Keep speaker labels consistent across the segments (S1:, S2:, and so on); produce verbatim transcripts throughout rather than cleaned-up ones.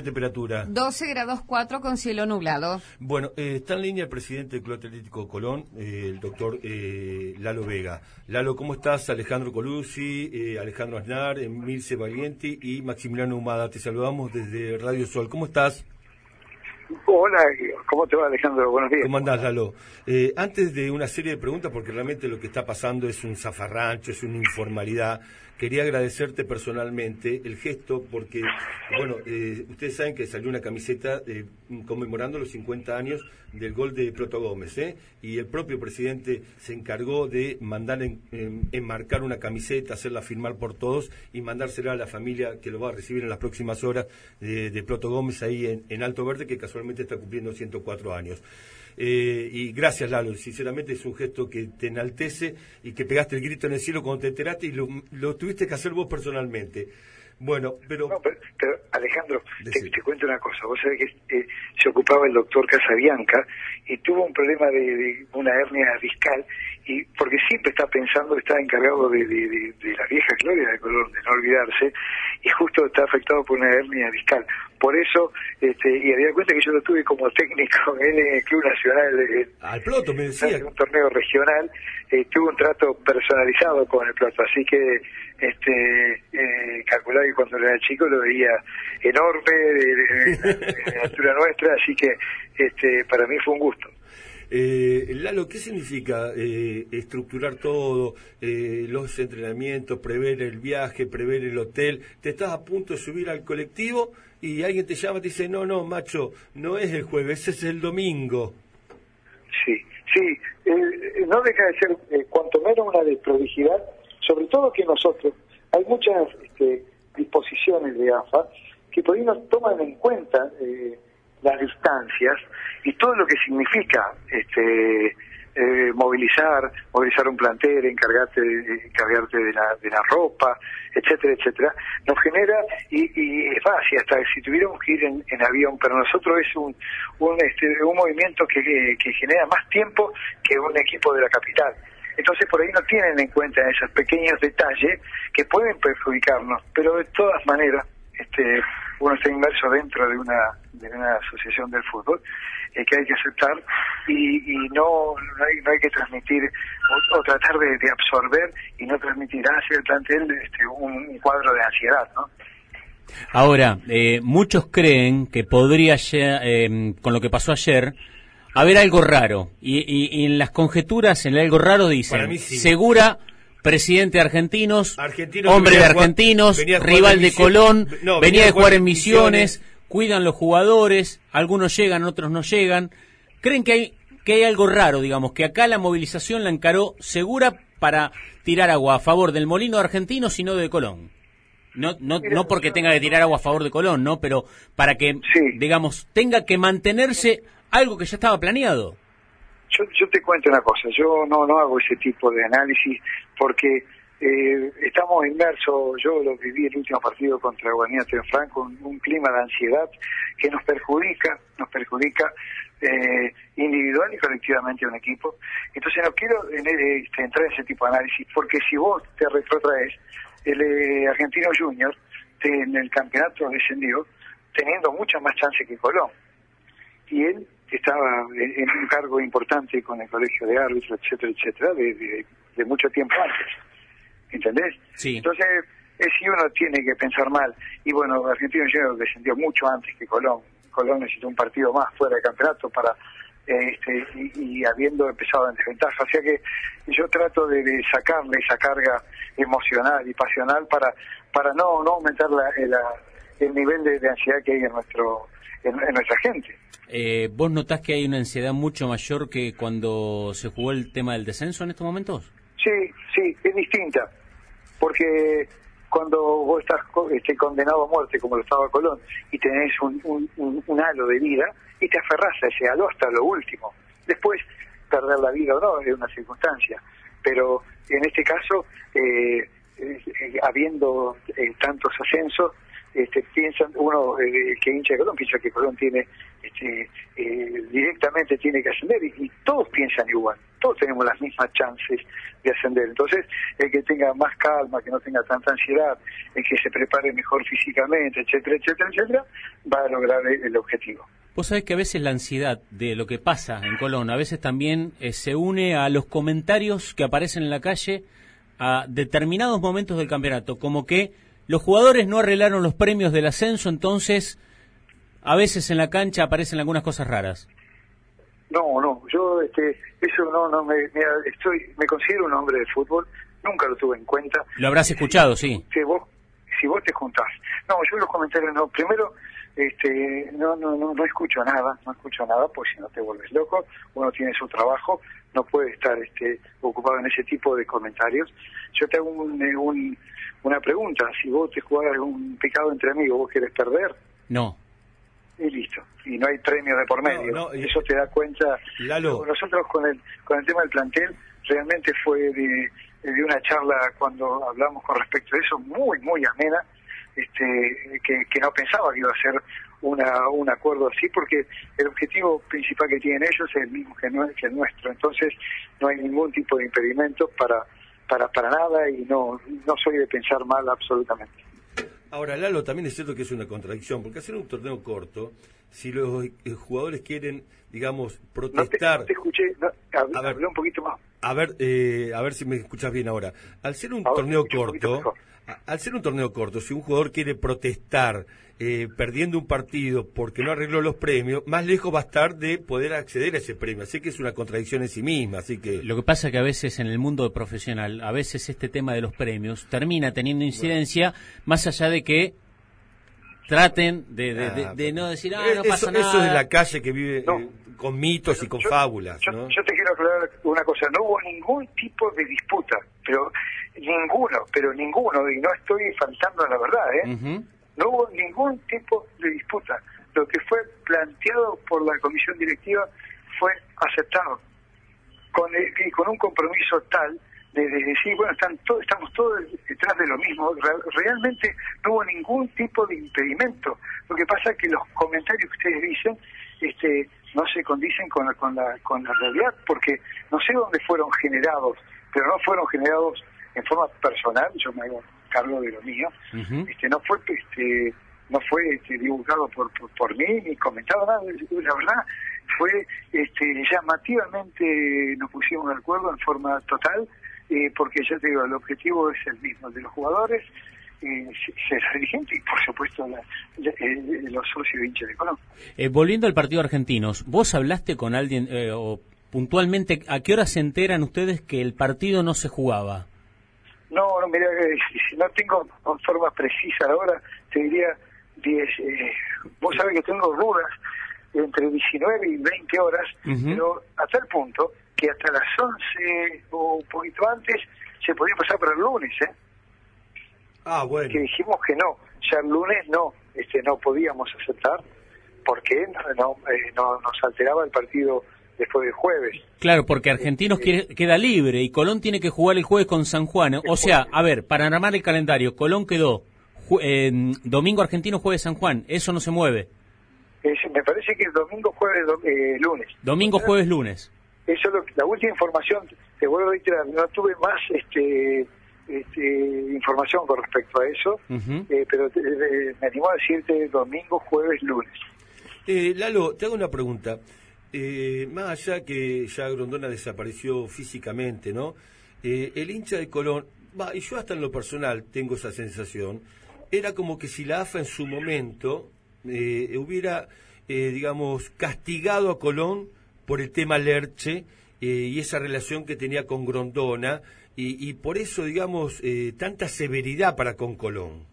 S1: Temperatura
S2: doce grados cuatro con cielo nublado.
S1: Bueno, eh, está en línea el presidente del Club Atlético Colón, eh, el doctor eh, Lalo Vega. Lalo, ¿cómo estás? Alejandro Colucci, eh, Alejandro Aznar, Emilce Valienti y Maximiliano Humada. Te saludamos desde Radio Sol. ¿Cómo estás?
S3: Hola, ¿cómo te va, Alejandro? Buenos días.
S1: ¿Cómo andás, Lalo? Eh, antes de una serie de preguntas, porque realmente lo que está pasando es un zafarrancho, es una informalidad, quería agradecerte personalmente el gesto, porque, bueno, eh, ustedes saben que salió una camiseta eh, conmemorando los cincuenta años del gol de Proto Gómez, ¿eh? Y el propio presidente se encargó de mandar en, en, enmarcar una camiseta, hacerla firmar por todos y mandársela a la familia que lo va a recibir en las próximas horas de, de Proto Gómez ahí en, en Alto Verde, que casualmente está cumpliendo ciento cuatro años. Eh, y gracias, Lalo, sinceramente es un gesto que te enaltece y que pegaste el grito en el cielo cuando te enteraste y lo, lo tuviste que hacer vos personalmente. Bueno, pero...
S3: No, pero, pero Alejandro, te, te cuento una cosa. Vos sabés que eh, se ocupaba el doctor Casabianca y tuvo un problema de, de una hernia discal, y porque siempre está pensando, está encargado de, de, de, de la vieja gloria de Colón, de no olvidarse, y justo está afectado por una hernia discal. Por eso, este, y había cuenta que yo lo tuve como técnico en el Club Nacional, de,
S1: al Ploto, me decía.
S3: En un torneo regional, eh, tuve un trato personalizado con el Ploto, así que este eh, calculaba que cuando era chico lo veía enorme, de, de, de la altura nuestra, así que este para mí fue un gusto.
S1: Eh, Lalo, ¿qué significa eh, estructurar todo, eh, los entrenamientos, prever el viaje, prever el hotel? Te estás a punto de subir al colectivo y alguien te llama y te dice, no, no, macho, no es el jueves, es el domingo.
S3: Sí, sí, eh, no deja de ser eh, cuanto menos una desprolijidad, sobre todo que nosotros, hay muchas este, disposiciones de A F A que por ahí no toman en cuenta eh, las distancias y todo lo que significa este eh, movilizar, movilizar un plantel, encargarte de, encargarte de la, de la ropa, etcétera, etcétera, nos genera, y, y es fácil, hasta si tuviéramos que ir en, en avión, pero nosotros es un un, este, un movimiento que, que, que genera más tiempo que un equipo de la capital. Entonces por ahí no tienen en cuenta esos pequeños detalles que pueden perjudicarnos, pero de todas maneras este uno está inmerso dentro de una de una asociación del fútbol eh, que hay que aceptar y, y no no hay, no hay que transmitir o, o tratar de, de absorber y no transmitir hacia el plantel este, un, un cuadro de ansiedad, ¿no?
S4: Ahora, eh, muchos creen que podría, eh, con lo que pasó ayer, haber algo raro, y, y, y en las conjeturas, en el algo raro dicen, sí. Segura, presidente de Argentinos, Argentinos hombre de Argentinos, jugar, rival de Colón, no, venía, venía de jugar en Misiones, misiones, cuidan los jugadores, algunos llegan, otros no llegan. ¿Creen que hay que hay algo raro, digamos, que acá la movilización la encaró Segura para tirar agua a favor del Molino de Argentinos y no de Colón? No, no, no porque tenga que tirar agua a favor de Colón, ¿no? Pero para que, sí. digamos, tenga que mantenerse algo que ya estaba planeado.
S3: Yo, yo te cuento una cosa, yo no no hago ese tipo de análisis porque eh, estamos inmersos, yo lo viví el último partido contra Guaniate en Franco, un, un clima de ansiedad que nos perjudica, nos perjudica eh, individual y colectivamente a un equipo. Entonces no quiero en, este, entrar en ese tipo de análisis, porque si vos te retrotraes, el eh, Argentino Junior te, en el campeonato descendió teniendo muchas más chances que Colón. Y él estaba en un cargo importante con el colegio de árbitros, etcétera, etcétera, de, de, de mucho tiempo antes. ¿Entendés?
S4: Sí.
S3: Entonces, es si uno tiene que pensar mal. Y bueno, Argentino Junior descendió mucho antes que Colón. Colón necesitó un partido más fuera del campeonato para eh, este y, y habiendo empezado en desventaja. O sea que yo trato de, de sacarle esa carga emocional y pasional para para no no aumentar la, la, el nivel de, de ansiedad que hay en nuestro en, en nuestra gente.
S4: Eh, ¿Vos notás que hay una ansiedad mucho mayor que cuando se jugó el tema del descenso en estos momentos?
S3: Sí, sí, es distinta, porque cuando vos estás este, condenado a muerte, como lo estaba Colón, y tenés un, un, un, un halo de vida, y te aferrás a ese halo hasta lo último. Después, perder la vida o no es una circunstancia, pero en este caso, eh, eh, habiendo eh, tantos ascensos, este, piensan, uno eh, que hincha de Colón piensa que Colón tiene este, eh, directamente tiene que ascender, y, y todos piensan igual, todos tenemos las mismas chances de ascender. Entonces, el que tenga más calma, que no tenga tanta ansiedad, el que se prepare mejor físicamente, etcétera, etcétera, etcétera, va a lograr el, el objetivo.
S4: Vos sabés que a veces la ansiedad de lo que pasa en Colón, a veces también eh, se une a los comentarios que aparecen en la calle a determinados momentos del campeonato, como que los jugadores no arreglaron los premios del ascenso, entonces a veces en la cancha aparecen algunas cosas raras.
S3: No, no, yo este, eso no, no me, me, estoy, me considero un hombre de fútbol, nunca lo tuve en cuenta.
S4: Lo habrás escuchado, sí.
S3: Si vos, si vos te juntás. No, yo los comentarios no. Primero, este, no, no, no, no escucho nada, no escucho nada, pues si no te vuelves loco, uno tiene su trabajo, no puede estar este, ocupado en ese tipo de comentarios. Yo te hago un, un, una pregunta, si vos te jugás un picado entre amigos, ¿vos querés perder?
S4: No.
S3: Y listo, y no hay premio de por medio. No, no, y eso te da cuenta.
S1: Lalo.
S3: Nosotros con el con el tema del plantel realmente fue de, de una charla cuando hablamos con respecto a eso muy muy amena, este que, que no pensaba que iba a ser una un acuerdo así, porque el objetivo principal que tienen ellos es el mismo que, no, que el nuestro. Entonces no hay ningún tipo de impedimento para para para nada, y no no soy de pensar mal absolutamente.
S1: Ahora, Lalo, también es cierto que es una contradicción, porque hacer un torneo corto, si los eh, jugadores quieren, digamos, protestar...
S3: No te, no te escuché, no, hab,
S1: a ver,
S3: hablé un poquito más.
S1: A ver, eh, a ver si me escuchas bien ahora. Al ser un
S3: ahora
S1: torneo corto, al ser un torneo corto, si un jugador quiere protestar eh, perdiendo un partido porque no arregló los premios, más lejos va a estar de poder acceder a ese premio. Así que es una contradicción en sí misma. Así que
S4: lo que pasa es que a veces en el mundo profesional, a veces este tema de los premios termina teniendo incidencia, bueno, más allá de que traten de, de, de, de no decir, ah, no pasa
S1: eso,
S4: nada.
S1: Eso es la calle que vive
S3: no,
S1: eh, con mitos
S3: pero
S1: y con
S3: yo,
S1: fábulas,
S3: yo,
S1: ¿no?
S3: Yo te quiero aclarar una cosa, no hubo ningún tipo de disputa, pero ninguno, pero ninguno, y no estoy faltando a la verdad, ¿eh? Uh-huh. No hubo ningún tipo de disputa. Lo que fue planteado por la comisión directiva fue aceptado, con el, y con un compromiso tal de, de decir, bueno, están todo, estamos todos detrás de lo mismo. Realmente no hubo ningún tipo de impedimento. Lo que pasa es que los comentarios que ustedes dicen este, no se condicen con la, con la, con la realidad, porque no sé dónde fueron generados, pero no fueron generados en forma personal. Yo me hago cargo de lo mío. Uh-huh. Este, no fue este, no fue este, divulgado por, por por mí ni comentado nada. La verdad fue este, llamativamente nos pusimos de acuerdo en forma total, eh, porque ya te digo, el objetivo es el mismo, el de los jugadores, eh, ser dirigente y por supuesto la, la, eh, los socios hinchas de Colón.
S4: Eh, volviendo al partido Argentinos, ¿vos hablaste con alguien eh, o puntualmente a qué hora se enteran ustedes que el partido no se jugaba?
S3: No, no, mira, eh, si no tengo con forma precisa ahora, te diría diez. Eh, vos sabés que tengo dudas entre diecinueve y veinte horas, uh-huh, pero a tal punto que hasta las once o un poquito antes se podía pasar para el lunes, ¿eh?
S1: Ah, bueno.
S3: Que dijimos que no, ya el lunes no, este, no podíamos aceptar, porque no, eh, no nos alteraba el partido después del jueves.
S4: Claro, porque Argentinos eh, quiere, queda libre y Colón tiene que jugar el jueves con San Juan. O sea, a ver, para armar el calendario, Colón quedó eh, domingo Argentino, jueves San Juan. Eso no se mueve.
S3: Es, me parece que es domingo, jueves, do, eh, lunes.
S4: Domingo, jueves, lunes.
S3: Eso es lo, la última información, te vuelvo a reiterar, no tuve más este, este, información con respecto a eso, uh-huh, eh, pero te, eh, me animo a decirte domingo, jueves, lunes.
S1: Eh, Lalo, te hago una pregunta. Eh, más allá que ya Grondona desapareció físicamente, ¿no? Eh, el hincha de Colón, va, y yo hasta en lo personal tengo esa sensación, era como que si la A F A en su momento eh, hubiera, eh, digamos, castigado a Colón por el tema Lerche eh, y esa relación que tenía con Grondona, y, y por eso, digamos, eh, tanta severidad para con Colón.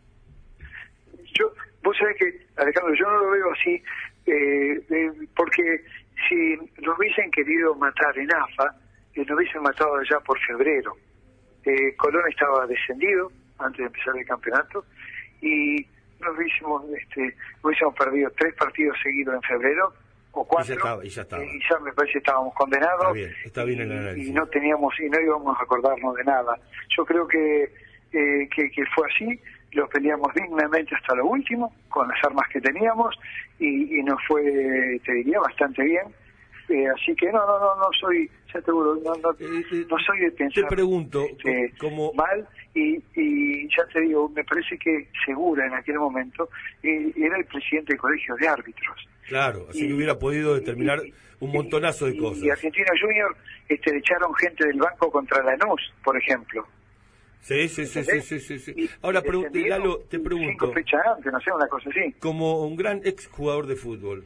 S3: Yo, vos sabés que, Alejandro, yo no lo veo así, eh, eh, porque si lo hubiesen querido matar en A F A, eh, lo hubiesen matado allá por febrero. Eh, Colón estaba descendido antes de empezar el campeonato y nos hubiésemos, este, hubiésemos perdido tres partidos seguidos en febrero o cuatro,
S1: y ya estaba, y ya, estaba.
S3: Eh, y ya me parece que estábamos condenados.
S1: Está bien, está bien el análisis.
S3: Y, y no teníamos y no íbamos a acordarnos de nada. Yo creo que eh, que, que fue así. lo peleamos dignamente hasta lo último, con las armas que teníamos, y, y nos fue, te diría, bastante bien. Eh, así que no, no, no, no soy, ya te juro, no, no,
S1: eh,
S3: no soy de pensar
S1: te pregunto,
S3: este,
S1: como...
S3: mal, y, y ya te digo, me parece que Segura en aquel momento eh, era el presidente del colegio de árbitros.
S1: Claro, así
S3: y,
S1: que hubiera podido determinar
S3: y,
S1: un montonazo de
S3: y,
S1: cosas.
S3: Y Argentino Junior este, le echaron gente del banco contra Lanús, por ejemplo.
S1: Sí, sí, sí, sí, sí, sí, sí. Ahora, pregunte, Lalo, te pregunto...
S3: Cinco fechas antes, no sé, una cosa así.
S1: Como un gran exjugador de fútbol,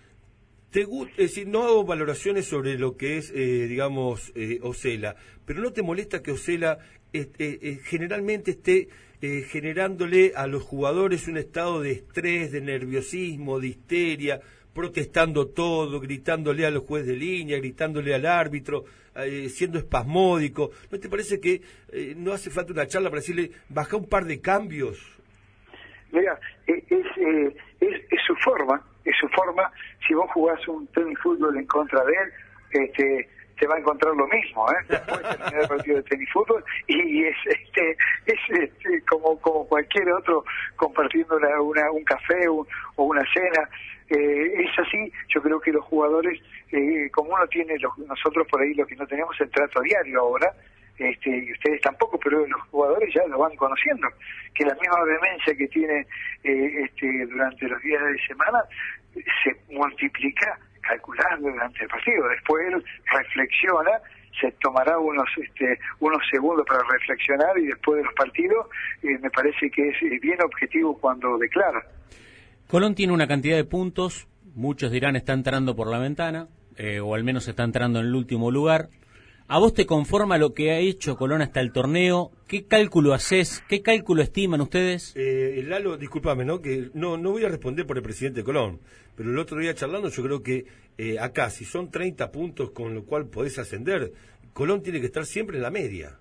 S1: ¿te gusta, es decir, no hago valoraciones sobre lo que es, eh, digamos, eh, Osela, pero ¿no te molesta que Osela eh, eh, generalmente esté eh, generándole a los jugadores un estado de estrés, de nerviosismo, de histeria, protestando todo, gritándole a los jueces de línea, gritándole al árbitro, eh, siendo espasmódico? ¿No te parece que eh, no hace falta una charla para decirle, baja un par de cambios?
S3: Mira, es, eh, es, es su forma, es su forma. Si vos jugás un tenis fútbol en contra de él, este, te va a encontrar lo mismo, ¿eh? Después de terminar el partido de tenis fútbol, y es este, es este, como como cualquier otro compartiendo una, una, un café un, o una cena. Eh, es así. Yo creo que los jugadores, eh, como uno tiene, los, nosotros por ahí lo que no tenemos el trato diario ahora, este, y ustedes tampoco, pero los jugadores ya lo van conociendo, que la misma vehemencia que tiene eh, este, durante los días de semana se multiplica calculando durante el partido. Después él reflexiona, se tomará unos este, unos segundos para reflexionar, y después de los partidos eh, me parece que es eh, bien objetivo cuando declara.
S4: Colón tiene una cantidad de puntos, muchos dirán está entrando por la ventana, eh, o al menos está entrando en el último lugar. ¿A vos te conforma lo que ha hecho Colón hasta el torneo? ¿Qué cálculo haces? ¿Qué cálculo estiman ustedes?
S1: Eh, Lalo, discúlpame, ¿no? Que no no voy a responder por el presidente de Colón, pero el otro día charlando yo creo que eh, acá, si son treinta puntos con lo cual podés ascender, Colón tiene que estar siempre en la media.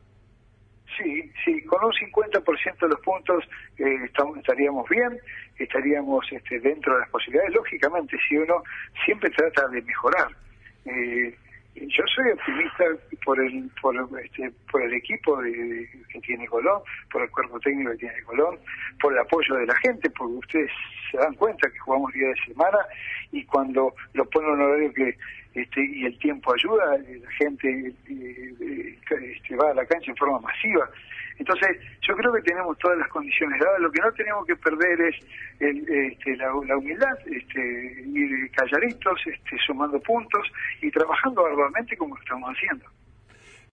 S3: Sí, sí, con un cincuenta por ciento de los puntos eh, estamos, estaríamos bien, estaríamos este, dentro de las posibilidades. Lógicamente, si uno siempre trata de mejorar. Eh, yo soy optimista por el por este, por el equipo de, de, que tiene Colón, por el cuerpo técnico que tiene Colón, por el apoyo de la gente, porque ustedes se dan cuenta que jugamos día de semana, y cuando lo ponen en un horario que este, y el tiempo ayuda, la gente eh, este, va a la cancha en forma masiva. Entonces, yo creo que tenemos todas las condiciones dadas. Lo que no tenemos que perder es el, este, la, la humildad, este, ir calladitos, este, sumando puntos y trabajando arduamente como lo estamos haciendo.